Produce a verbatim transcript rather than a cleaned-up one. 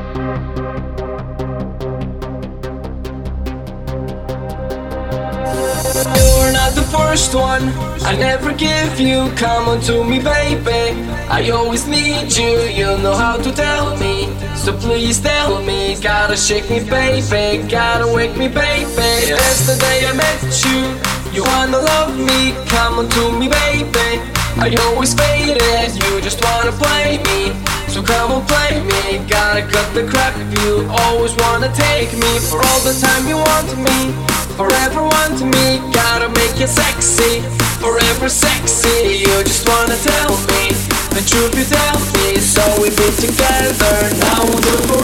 You're not the first one, I never give you. Come on to me, baby, I always need you. You know how to tell me, so please tell me. Gotta shake me, baby, gotta wake me, baby. Yesterday I met you, you wanna love me. Come on to me, baby, I always faded. You just wanna play me, so come on play me. Gotta cut the crap, you always wanna take me. For all the time you want me, forever want me. Gotta make you sexy, forever sexy. You just wanna tell me the truth, you tell me. So we be together now.